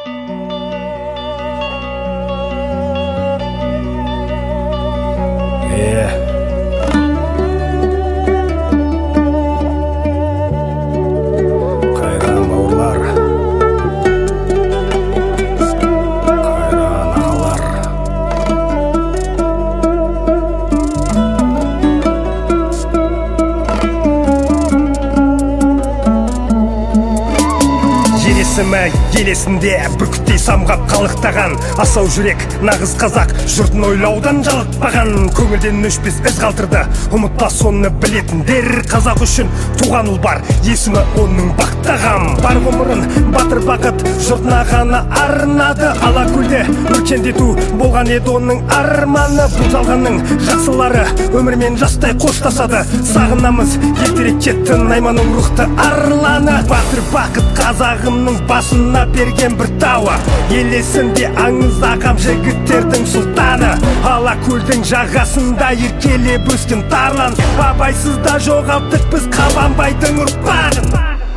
Елесінде бүркіттей самғап қалықтаған асау жүрек нағыз қазақ жұртын ойлаудан жалықпаған, көңілден өшпес із қалдырды ұмытпа соны білетіндер. Қазақ үшін туған ұл бар, есімі оның Бақтағам. Бар ғұмырын батыр бақыт жұртына ғана арнады, Алакөлде өркендету болған еді оның арманы. Бұл жалғанның жақсылары өмірмен жастай қоштасады, сағынамыз ертерек кетті Найманның рухты арланы. Батыр бақыт қазағымның басына берген бір тауы, елесінде аңыз ағам жігіттердің сұлтаны. Алакөлдің жағасында еркелеп өскен тарлан, абайсызда жоғалттық біз Қабанбайдың ұрпағын.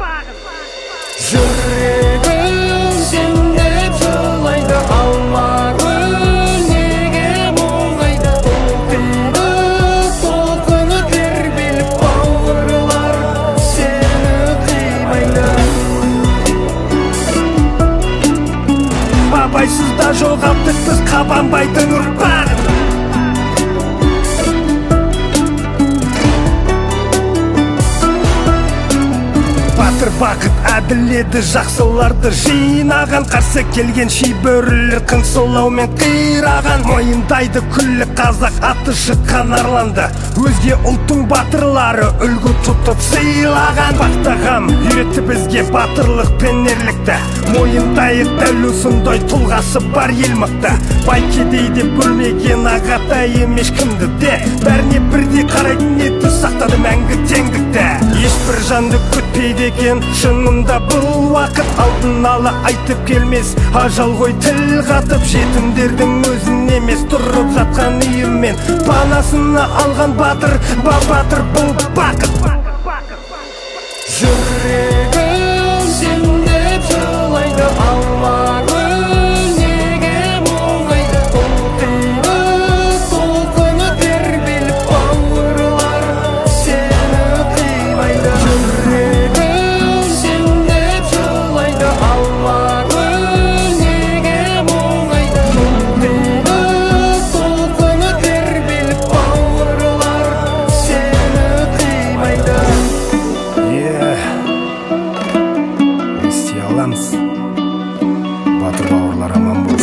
Жүрегім сендеп жылайды, алмағын неге мұңайды, толқиды толқыны тербеліп, бауырлар сені қимайды. Абайсызда жоғалттық біз Қабанбайдың ұрпағын. Батыр бақыт әділ еді, жақсыларды жинаған, қарсы келген шибөрілер қыңсылаумен қираған. Мойындайды күллі қазақ аты шыққан арланды, өзге ұлттың батырлары үлгі тұтып сыйлаған. Бақтағам үйретті бізге батырлық пен ерлікті, мойындайық дәл осындай тұлғасы бар ел мықты. Бай кедей деп бөлмеген ағатайым ешкімді де, бәріне бірдей қарайтын еді, сақтады мәңгі теңдікті. Ешбір жанды күтпейді екен шынында бұл уақыт, алдын ала айтып келмес ажал ғой тіл қатып. Жетімдердің өзін емес тұрып жатқан үйімен панасына алған батыр, батыр бұл бақыт. Жүрегім сендеп жылайды, алмағын неге мұңайды, толқиды толқыны тербеліп, бауырлар сені қимайды. Жүрегім сендеп жылайды, алмағын неге мұңайды, толқиды толқыны тербеліп, бауырлар сені қимайды. Істей аламыз, батыр бауырлар аман бол.